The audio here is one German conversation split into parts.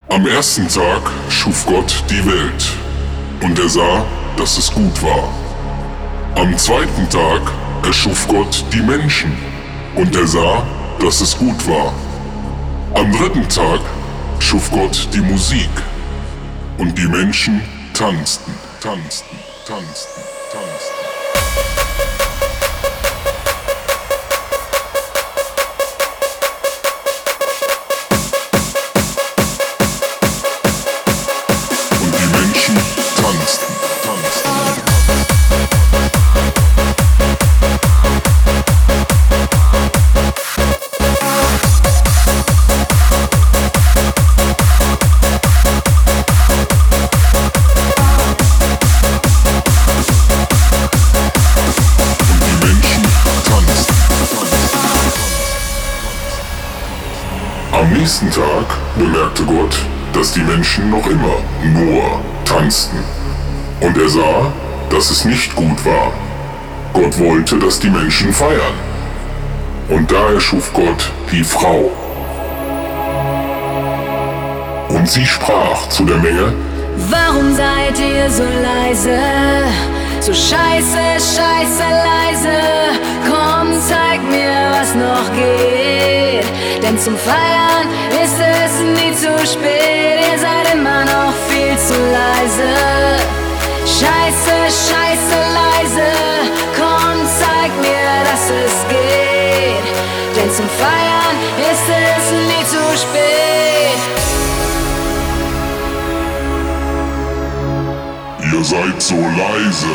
Am ersten Tag schuf Gott die Welt, und er sah, dass es gut war. Am zweiten Tag erschuf Gott die Menschen, und er sah, dass es gut war. Am dritten Tag schuf Gott die Musik, und die Menschen tanzten, tanzten, tanzten, tanzten. Am nächsten Tag bemerkte Gott, dass die Menschen noch immer nur tanzten. Und er sah, dass es nicht gut war. Gott wollte, dass die Menschen feiern. Und da erschuf Gott die Frau. Und sie sprach zu der Menge: Warum seid ihr so leise? So scheiße, scheiße leise. Komm, zeig mir, was noch geht. Denn zum Feiern ist es nie zu spät. Ihr seid immer noch viel zu leise. Scheiße, scheiße leise. Komm, zeig mir, dass es geht. Denn zum Feiern ist es nie zu spät. Ihr seid so leise.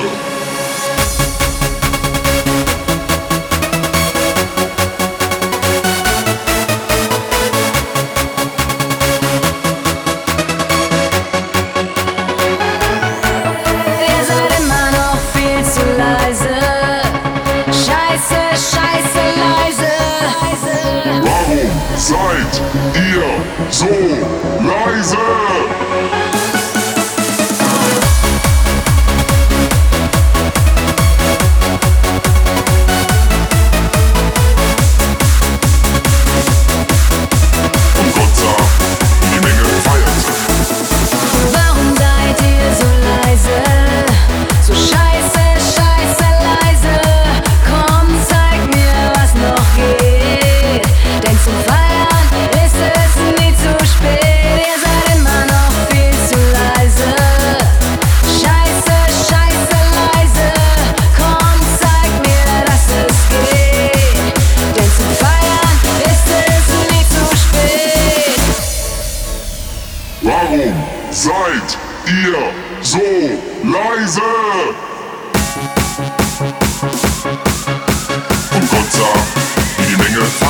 Ihr seid immer noch viel zu leise. Scheiße, scheiße leise. Warum seid ihr so leise? Warum seid ihr so leise? Und Gott sah, wie die Menge